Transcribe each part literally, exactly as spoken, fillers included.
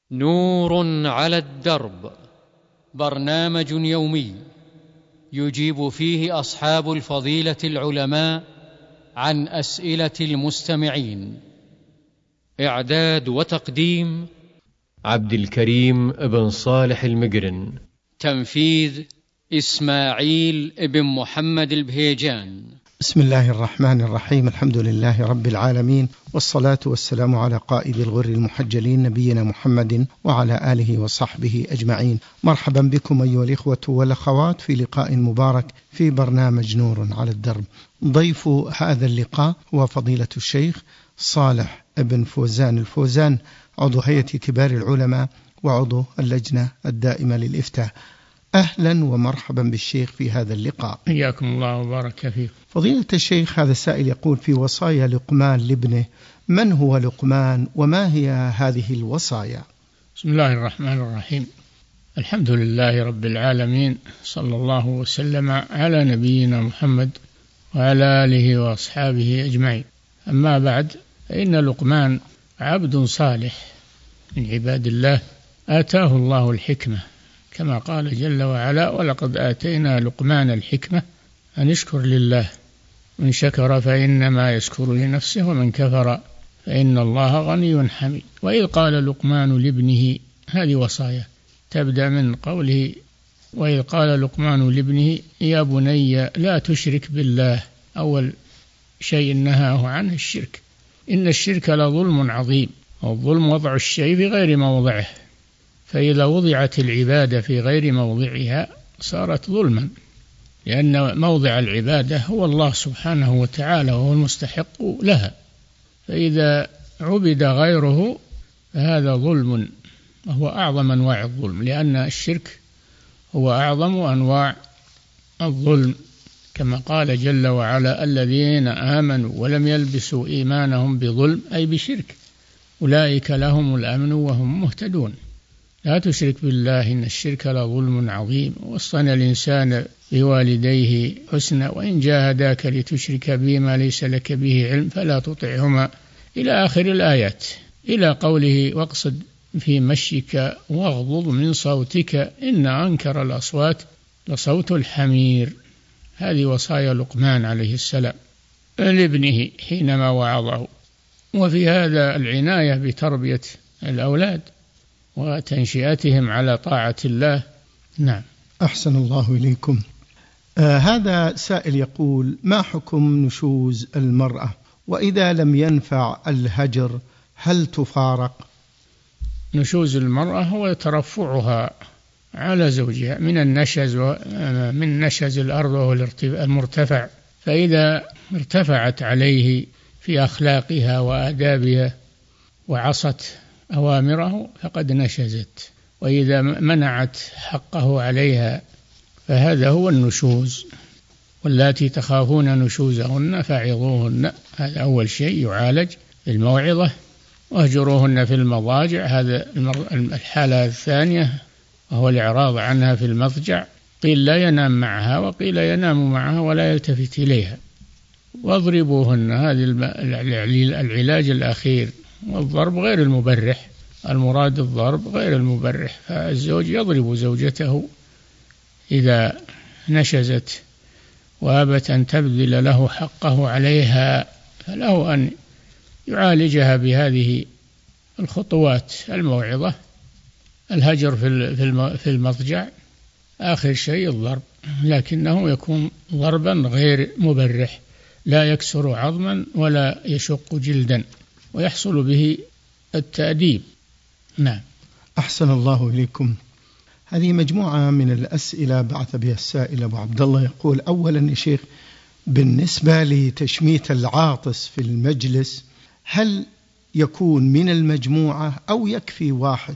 نور على الدرب، برنامج يومي يجيب فيه أصحاب الفضيلة العلماء عن أسئلة المستمعين. إعداد وتقديم عبد الكريم بن صالح المقرن. تنفيذ إسماعيل بن محمد البهيجان. بسم الله الرحمن الرحيم. الحمد لله رب العالمين، والصلاة والسلام على قائد الغر المحجلين نبينا محمد وعلى آله وصحبه أجمعين. مرحبا بكم أيها الإخوة والأخوات في لقاء مبارك في برنامج نور على الدرب. ضيف هذا اللقاء هو فضيلة الشيخ صالح بن فوزان الفوزان، عضو هيئة كبار العلماء وعضو اللجنة الدائمة للإفتاء. أهلا ومرحبا بالشيخ في هذا اللقاء. حياكم الله وبارك فيكم. فضيلة الشيخ، هذا السائل يقول في وصايا لقمان لابنه: من هو لقمان وما هي هذه الوصايا؟ بسم الله الرحمن الرحيم. الحمد لله رب العالمين، صلى الله وسلم على نبينا محمد وعلى آله وأصحابه أجمعين. أما بعد، فإن لقمان عبد صالح من عباد الله آتاه الله الحكمة، كما قال جل وعلا: ولقد آتينا لقمان الحكمة أن اشكر لله، من شكر فإنما يشكر لنفسه ومن كفر فإن الله غني حميد. وإذ قال لقمان لابنه، هذه وصايا تبدأ من قوله: وإذ قال لقمان لابنه يا بني لا تشرك بالله. أول شيء نهاه عنه الشرك، إن الشرك لظلم عظيم، والظلم وضع الشيء في غير موضعه، فإذا وضعت العبادة في غير موضعها صارت ظلما، لأن موضع العبادة هو الله سبحانه وتعالى وهو المستحق لها، فإذا عبد غيره فهذا ظلم، وهو أعظم أنواع الظلم، لأن الشرك هو أعظم أنواع الظلم، كما قال جل وعلا: الذين آمنوا ولم يلبسوا إيمانهم بظلم، أي بشرك، أولئك لهم الأمن وهم مهتدون. لا تشرك بالله إن الشرك لظلم عظيم، ووصينا الإنسان بوالديه حسنا، وإن جاهداك لتشرك بي ما ليس لك به علم فلا تطعهما، إلى آخر الآيات، إلى قوله: واقصد في مشيك واغضض من صوتك إن أنكر الأصوات لصوت الحمير. هذه وصايا لقمان عليه السلام لابنه حينما وعظه. وفي هذا العناية بتربية الأولاد وتنشئتهم على طاعة الله. نعم. أحسن الله إليكم. آه هذا سائل يقول: ما حكم نشوز المرأة، وإذا لم ينفع الهجر هل تفارق؟ نشوز المرأة هو ترفعها على زوجها من النشز، من نشز الأرض وهو المرتفع، فإذا ارتفعت عليه في أخلاقها وآدابها وعصت أوامره فقد نشزت، وإذا منعت حقه عليها فهذا هو النشوز. واللاتي تخافون نشوزهن فعظوهن، هذا أول شيء يعالج بالموعظة. واهجروهن في المضاجع، هذا الحالة الثانية وهو الإعراض عنها في المضجع، قيل لا ينام معها وقيل ينام معها ولا يلتفت إليها. واضربوهن، هذا العلاج الأخير. والضرب غير المبرح، المراد الضرب غير المبرح، فالزوج يضرب زوجته إذا نشزت وأبت أن تبذل له حقه عليها، فله أن يعالجها بهذه الخطوات: الموعظة، الهجر في المضجع، آخر شيء الضرب، لكنه يكون ضربا غير مبرح، لا يكسر عظما ولا يشق جلدا، ويحصل به التأديب. نعم. أحسن الله إليكم. هذه مجموعة من الأسئلة بعث بها السائل أبو عبد الله، يقول: أولا يا شيخ، بالنسبة لتشميت العاطس في المجلس هل يكون من المجموعة أو يكفي واحد؟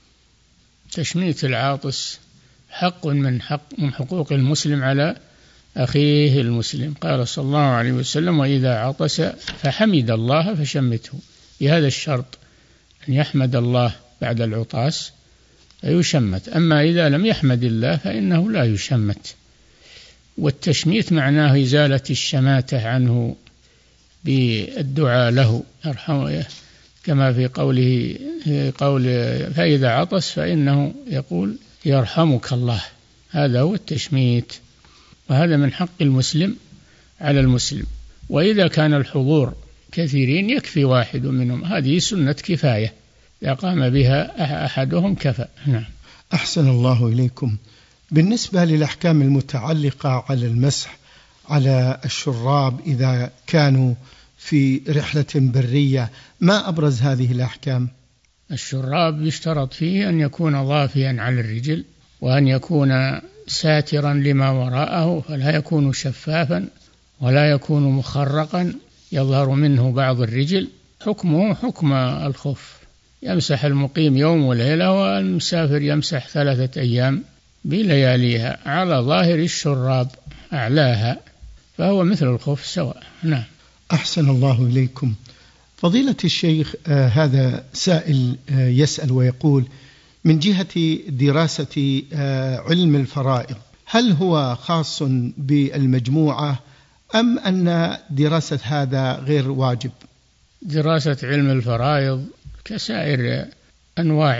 تشميت العاطس حق من حق من حقوق المسلم على أخيه المسلم، قال صلى الله عليه وسلم: وإذا عطس فحمد الله فشمته، بهذا الشرط أن يحمد الله بعد العطاس فيشمت، أما إذا لم يحمد الله فإنه لا يشمت. والتشميت معناه إزالة الشماتة عنه بالدعاء له، يرحمه كما في قوله في قول فإذا عطس فإنه يقول يرحمك الله، هذا هو التشميت، وهذا من حق المسلم على المسلم. وإذا كان الحضور كثيرين يكفي واحد منهم، هذه سنة كفاية، إذا قام بها أحدهم كفى. نعم. أحسن الله إليكم. بالنسبة للأحكام المتعلقة على المسح على الشراب إذا كانوا في رحلة برية، ما أبرز هذه الأحكام؟ الشراب يشترط فيه أن يكون ضافيا على الرجل، وأن يكون ساترا لما وراءه، فلا يكون شفافا ولا يكون مخرقا يظهر منه بعض الرجل. حكمه حكم الخف، يمسح المقيم يوم وليلة، والمسافر يمسح ثلاثة أيام بلياليها على ظاهر الشراب أعلاها، فهو مثل الخف سواء. نعم. أحسن الله إليكم. فضيلة الشيخ، آه هذا سائل آه يسأل ويقول: من جهة دراسة آه علم الفرائض، هل هو خاص بالمجموعة أم أن دراسة هذا غير واجب؟ دراسة علم الفرائض كسائر أنواع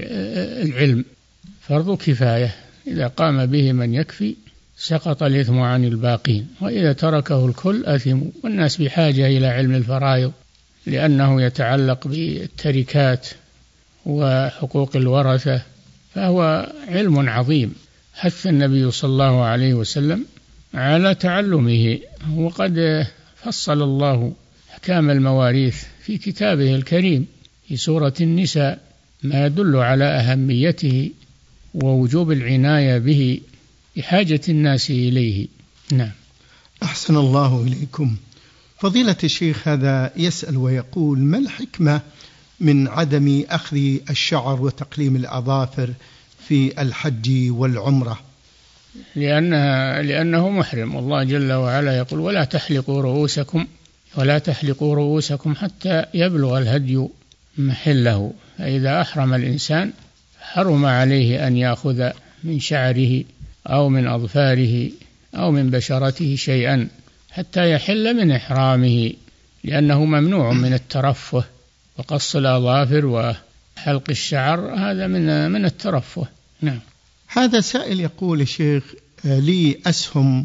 العلم فرض كفاية، إذا قام به من يكفي سقط الإثم عن الباقين، وإذا تركه الكل أثموا. والناس بحاجة إلى علم الفرائض لأنه يتعلق بالتركات وحقوق الورثة، فهو علم عظيم حث النبي صلى الله عليه وسلم على تعلمه. وقد فصل الله أحكام المواريث في كتابه الكريم في سورة النساء، ما يدل على أهميته ووجوب العناية به بحاجة الناس إليه. نعم. أحسن الله إليكم. فضيلة الشيخ، هذا يسأل ويقول: ما الحكمة من عدم أخذ الشعر وتقليم الأظافر في الحج والعمرة؟ لأنها لأنه محرم، والله جل وعلا يقول: ولا تحلقوا رؤوسكم ولا تحلقوا رؤوسكم حتى يبلغ الهدي محله. فإذا أحرم الإنسان حرم عليه أن يأخذ من شعره أو من أظفاره أو من بشرته شيئا حتى يحل من إحرامه، لأنه ممنوع من الترفه، وقص الأظافر وحلق الشعر هذا من من الترفه. نعم. هذا سائل يقول: الشيخ، لي أسهم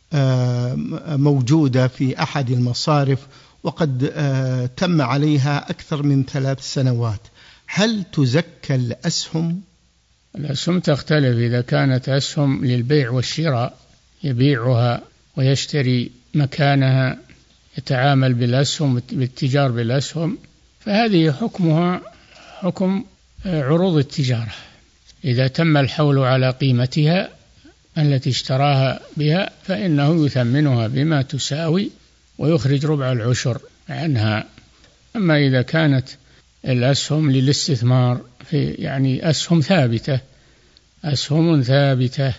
موجودة في أحد المصارف وقد تم عليها أكثر من ثلاث سنوات، هل تزكى الأسهم؟ الأسهم تختلف، إذا كانت أسهم للبيع والشراء يبيعها ويشتري مكانها، يتعامل بالأسهم بالتجار بالأسهم، فهذه حكمها حكم عروض التجارة. إذا تم الحول على قيمتها التي اشتراها بها فإنه يثمنها بما تساوي ويخرج ربع العشر عنها. أما إذا كانت الأسهم للاستثمار في يعني أسهم ثابتة أسهم ثابتة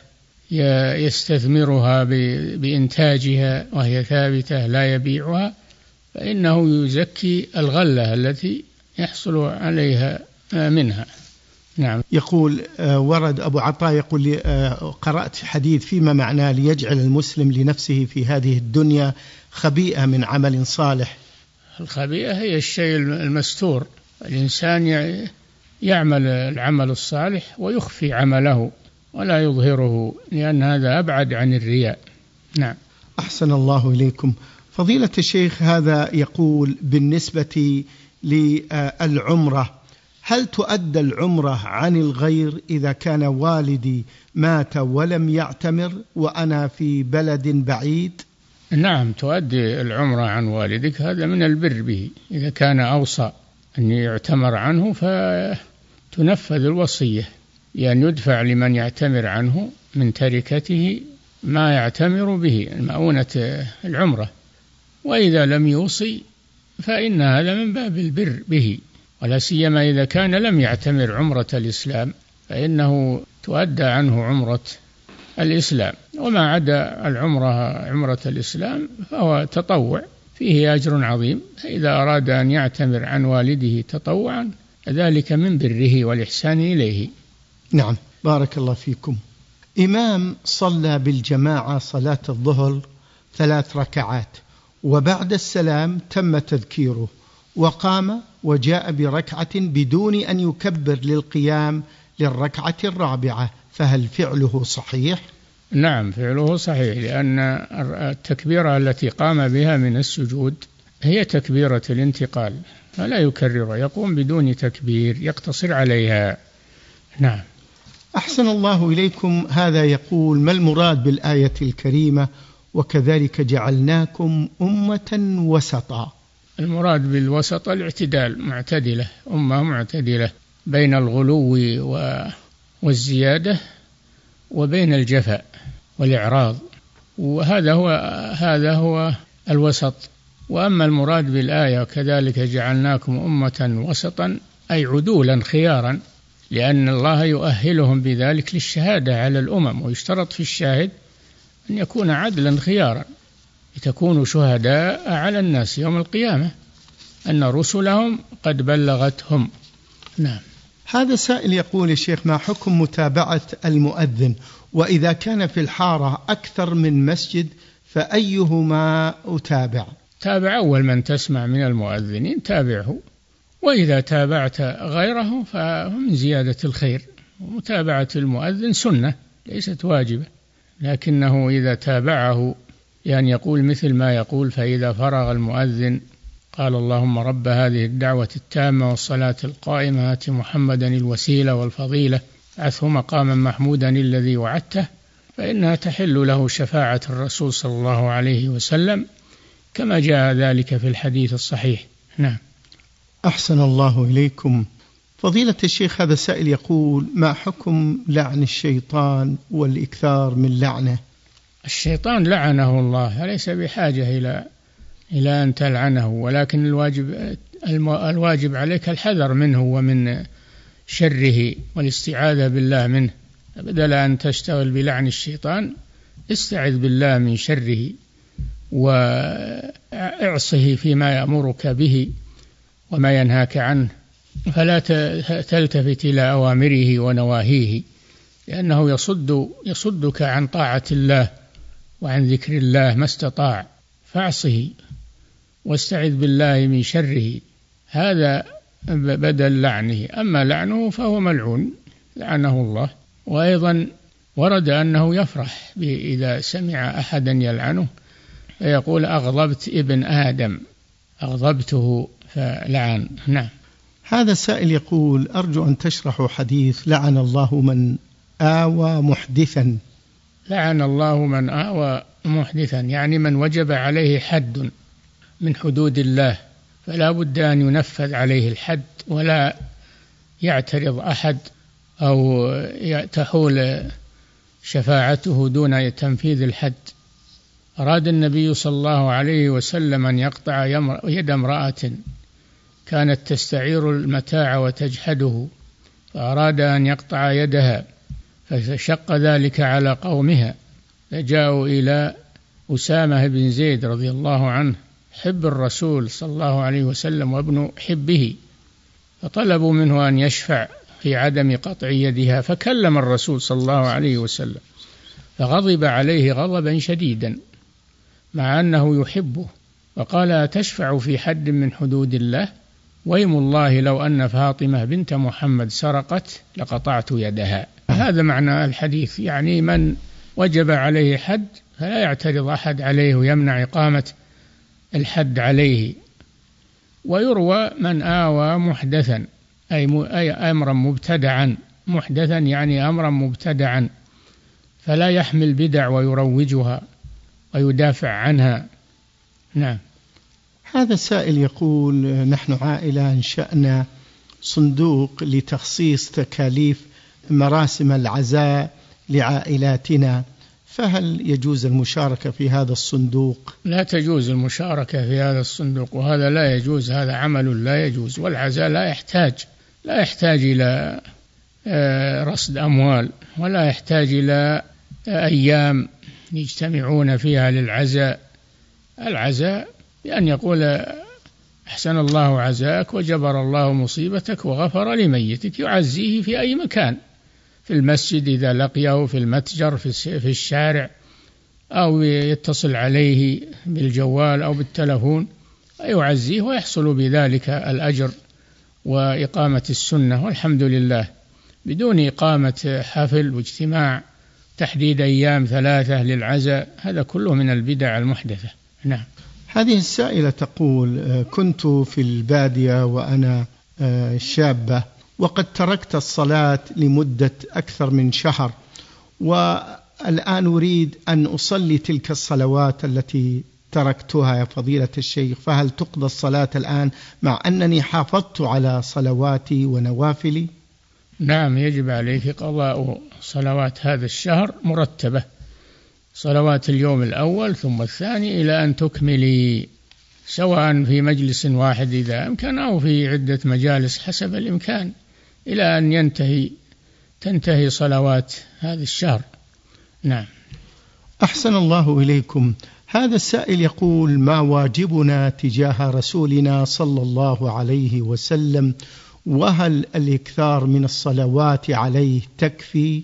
يستثمرها بإنتاجها وهي ثابتة لا يبيعها، فإنه يزكي الغلة التي يحصل عليها منها. نعم. يقول: ورد أبو عطاء يقول لي: قرأت حديث فيما معناه ليجعل المسلم لنفسه في هذه الدنيا خبيئة من عمل صالح. الخبيئة هي الشيء المستور، الإنسان يعمل العمل الصالح ويخفي عمله ولا يظهره، لأن هذا أبعد عن الرياء. نعم. أحسن الله إليكم. فضيلة الشيخ، هذا يقول: بالنسبة للعمرة، هل تؤدى العمرة عن الغير إذا كان والدي مات ولم يعتمر وأنا في بلد بعيد؟ نعم، تؤدي العمرة عن والدك، هذا من البر به. إذا كان أوصى أن يعتمر عنه فتنفذ الوصية، لأن يدفع لمن يعتمر عنه من تركته ما يعتمر به مؤونة العمرة. وإذا لم يوصي فإن هذا من باب البر به، ولا سيما إذا كان لم يعتمر عمرة الإسلام فإنه تؤدى عنه عمرة الإسلام. وما عدا العمرة عمرة الإسلام فهو تطوع فيه أجر عظيم، فإذا أراد أن يعتمر عن والده تطوعا ذلك من بره والإحسان إليه. نعم، بارك الله فيكم. إمام صلى بالجماعة صلاة الظهر ثلاث ركعات، وبعد السلام تم تذكيره، وقام وجاء بركعة بدون أن يكبر للقيام للركعة الرابعة، فهل فعله صحيح؟ نعم، فعله صحيح، لأن التكبيرة التي قام بها من السجود هي تكبيرة الانتقال، فلا يكرر، يقوم بدون تكبير، يقتصر عليها. نعم. أحسن الله إليكم. هذا يقول: ما المراد بالآية الكريمة وكذلك جعلناكم أمة وسطا؟ المراد بالوسط الاعتدال، معتدلة، أمة معتدلة بين الغلو والزيادة وبين الجفاء والإعراض، وهذا هو هذا هو الوسط. وأما المراد بالآية كذلك جعلناكم أمة وسطا أي عدولا خيارا، لأن الله يؤهلهم بذلك للشهادة على الأمم، ويشترط في الشاهد أن يكون عدلا خيارا لتكونوا شهداء على الناس يوم القيامة أن رسلهم قد بلغتهم. نعم. هذا سائل يقول: يا شيخ، ما حكم متابعة المؤذن؟ وإذا كان في الحارة أكثر من مسجد فأيهما أتابع؟ تابع أول من تسمع من المؤذنين، تابعه، وإذا تابعت غيره فمن زيادة الخير. ومتابعة المؤذن سنة ليست واجبة، لكنه إذا تابعه يعني يقول مثل ما يقول: فإذا فرغ المؤذن قال اللهم رب هذه الدعوة التامة والصلاة القائمة آت محمدا الوسيلة والفضيلة ابعثه مقاما محمودا الذي وعدته، فإنها تحل له شفاعة الرسول صلى الله عليه وسلم كما جاء ذلك في الحديث الصحيح. نعم. أحسن الله إليكم. فضيلة الشيخ، هذا سائل يقول: ما حكم لعن الشيطان والإكثار من لعنه؟ الشيطان لعنه الله، ليس بحاجة إلى إلى أن تلعنه، ولكن الواجب الواجب عليك الحذر منه ومن شره والاستعاذة بالله منه. بدل أن تشتغل بلعن الشيطان استعذ بالله من شره واعصه فيما يأمرك به وما ينهاك عنه، فلا تلتفت إلى أوامره ونواهيه، لأنه يصد يصدك عن طاعة الله وعن ذكر الله ما استطاع، فاعصه واستعذ بالله من شره، هذا بدل لعنه. أما لعنه فهو ملعون لعنه الله. وأيضا ورد أنه يفرح إذا سمع أحدا يلعنه فيقول: أغضبت ابن آدم، أغضبته فلعن. نعم. هذا سائل يقول: أرجو أن تشرحوا حديث لعن الله من آوى محدثا. لعن الله من آوى محدثا يعني من وجب عليه حد من حدود الله، فلا بد أن ينفذ عليه الحد ولا يعترض أحد أو تحول شفاعته دون تنفيذ الحد. أراد النبي صلى الله عليه وسلم أن يقطع يد امرأة كانت تستعير المتاع وتجحده، فأراد أن يقطع يدها، فشق ذلك على قومها، فجاءوا إلى أسامة بن زيد رضي الله عنه حب الرسول صلى الله عليه وسلم وابن حبه، فطلبوا منه أن يشفع في عدم قطع يدها، فكلم الرسول صلى الله عليه وسلم فغضب عليه غضبا شديدا مع أنه يحبه، وقال: أتشفع في حد من حدود الله؟ ويم الله لو أن فاطمة بنت محمد سرقت لقطعت يدها. هذا معنى الحديث، يعني من وجب عليه حد فلا يعترض أحد عليه ويمنع إقامة الحد عليه. ويروى من آوى محدثا أي أمرا مبتدعا، محدثا يعني أمرا مبتدعا، فلا يحمل بدع ويروجها ويدافع عنها. نعم. هذا السائل يقول: نحن عائلة أنشأنا صندوق لتخصيص تكاليف مراسم العزاء لعائلاتنا، فهل يجوز المشاركة في هذا الصندوق؟ لا تجوز المشاركة في هذا الصندوق، وهذا لا يجوز، هذا عمل لا يجوز. والعزاء لا يحتاج لا يحتاج إلى رصد أموال، ولا يحتاج إلى أيام يجتمعون فيها للعزاء. العزاء بأن يقول: أحسن الله عزاك وجبر الله مصيبتك وغفر لميتك، يعزيه في أي مكان، في المسجد إذا لقيه، في المتجر، في الشارع، أو يتصل عليه بالجوال أو بالتلفون، يعزيه ويحصل بذلك الأجر وإقامة السنة، والحمد لله، بدون إقامة حفل واجتماع تحديد أيام ثلاثة للعزاء، هذا كله من البدع المحدثة. نعم. هذه السائلة تقول: كنت في البادية وأنا شابة، وقد تركت الصلاة لمدة أكثر من شهر، والآن أريد أن أصلي تلك الصلوات التي تركتها يا فضيلة الشيخ، فهل تقضى الصلاة الآن مع أنني حافظت على صلواتي ونوافلي؟ نعم، يجب عليك قضاء صلوات هذا الشهر مرتبة، صلوات اليوم الأول ثم الثاني إلى أن تكملي، سواء في مجلس واحد إذا أمكن أو في عدة مجالس حسب الإمكان، إلى أن ينتهي تنتهي صلوات هذا الشهر. نعم. أحسن الله إليكم. هذا السائل يقول: ما واجبنا تجاه رسولنا صلى الله عليه وسلم، وهل الإكثار من الصلوات عليه تكفي؟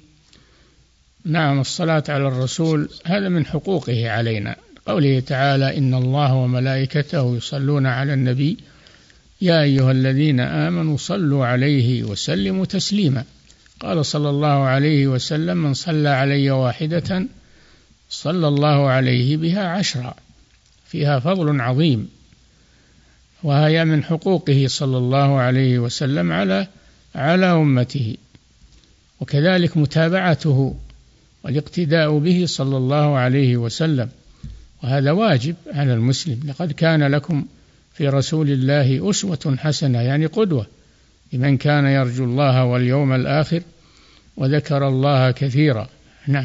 نعم، الصلاة على الرسول هذا من حقوقه علينا، قوله تعالى: إن الله وملائكته يصلون على النبي يا أيها الذين آمنوا صلوا عليه وسلموا تسليما. قال صلى الله عليه وسلم: من صلى علي واحدة صلى الله عليه بها عشرا، فيها فضل عظيم، وهي من حقوقه صلى الله عليه وسلم على على أمته، وكذلك متابعته والاقتداء به صلى الله عليه وسلم، وهذا واجب على المسلم. لقد كان لكم في رسول الله أسوة حسنة، يعني قدوة لمن كان يرجو الله واليوم الآخر وذكر الله كثيرا. نعم.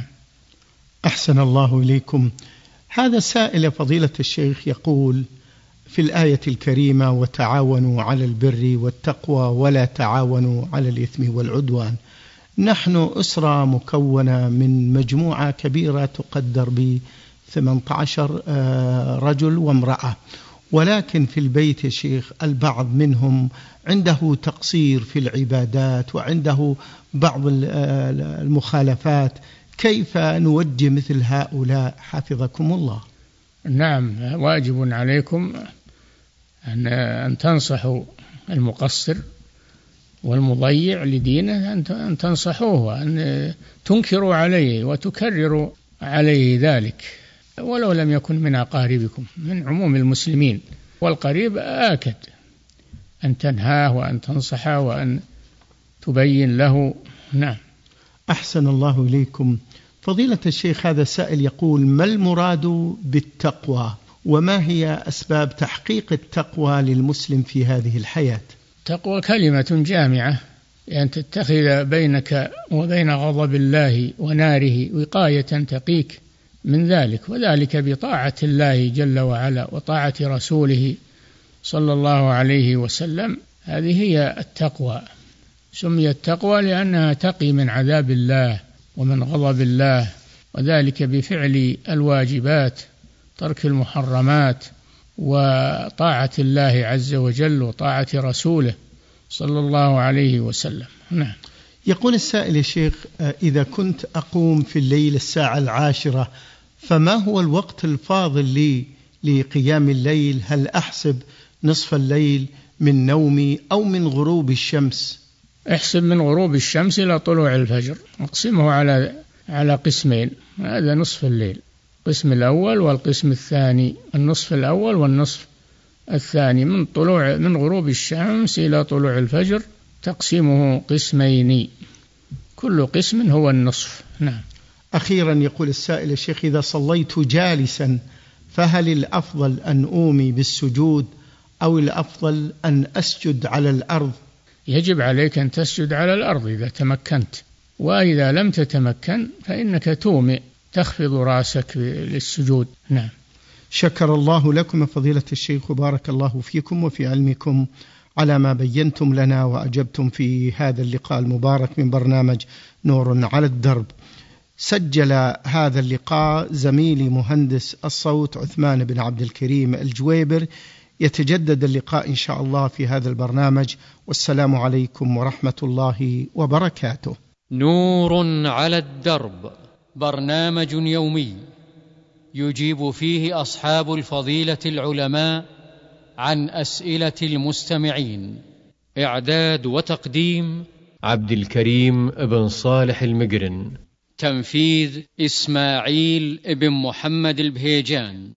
أحسن الله إليكم. هذا سائل فضيلة الشيخ يقول في الآية الكريمة: وتعاونوا على البر والتقوى ولا تعاونوا على الإثم والعدوان. نحن أسرة مكونة من مجموعة كبيرة تقدر ب ثمانية عشر رجل وامرأة، ولكن في البيت يا شيخ البعض منهم عنده تقصير في العبادات وعنده بعض المخالفات، كيف نوجه مثل هؤلاء حفظكم الله؟ نعم، واجب عليكم أن أن تنصحوا المقصر والمضيع لدينه، أن تنصحوه وأن تنكروا عليه وتكرروا عليه ذلك، ولو لم يكن من أقاربكم، من عموم المسلمين، والقريب آكد أن تنهاه وأن تنصحه وأن تبين له. نعم. أحسن الله إليكم. فضيلة الشيخ هذا السائل يقول: ما المراد بالتقوى، وما هي أسباب تحقيق التقوى للمسلم في هذه الحياة؟ التقوى كلمة جامعة، أن يعني تتخذ بينك وبين غضب الله وناره وقاية تقيك من ذلك، وذلك بطاعة الله جل وعلا وطاعة رسوله صلى الله عليه وسلم. هذه هي التقوى، سميت التقوى لأنها تقي من عذاب الله ومن غضب الله، وذلك بفعل الواجبات، ترك المحرمات، وطاعة الله عز وجل وطاعة رسوله صلى الله عليه وسلم. نعم. يقول السائل يا شيخ: إذا كنت أقوم في الليل الساعة العاشرة، فما هو الوقت الفاضل لي لقيام الليل؟ هل أحسب نصف الليل من نومي أو من غروب الشمس؟ احسب من غروب الشمس إلى طلوع الفجر، اقسمه على على قسمين، هذا نصف الليل، القسم الأول والقسم الثاني، النصف الأول والنصف الثاني، من طلوع من غروب الشمس إلى طلوع الفجر تقسيمه قسمين، كل قسم هو النصف. نعم. أخيرا يقول السائل يا شيخ: إذا صليت جالسا فهل الأفضل أن أومي بالسجود أو الأفضل أن أسجد على الأرض؟ يجب عليك أن تسجد على الأرض إذا تمكنت، وإذا لم تتمكن فإنك تومئ تخفض رأسك للسجود. نعم. شكر الله لكم فضيلة الشيخ، وبارك الله فيكم وفي علمكم على ما بينتم لنا وأجبتم في هذا اللقاء المبارك من برنامج نور على الدرب. سجل هذا اللقاء زميلي مهندس الصوت عثمان بن عبد الكريم الجويبر. يتجدد اللقاء إن شاء الله في هذا البرنامج، والسلام عليكم ورحمة الله وبركاته. نور على الدرب، برنامج يومي يجيب فيه أصحاب الفضيلة العلماء عن أسئلة المستمعين. إعداد وتقديم عبد الكريم بن صالح المقرن. تنفيذ إسماعيل بن محمد البهيجان.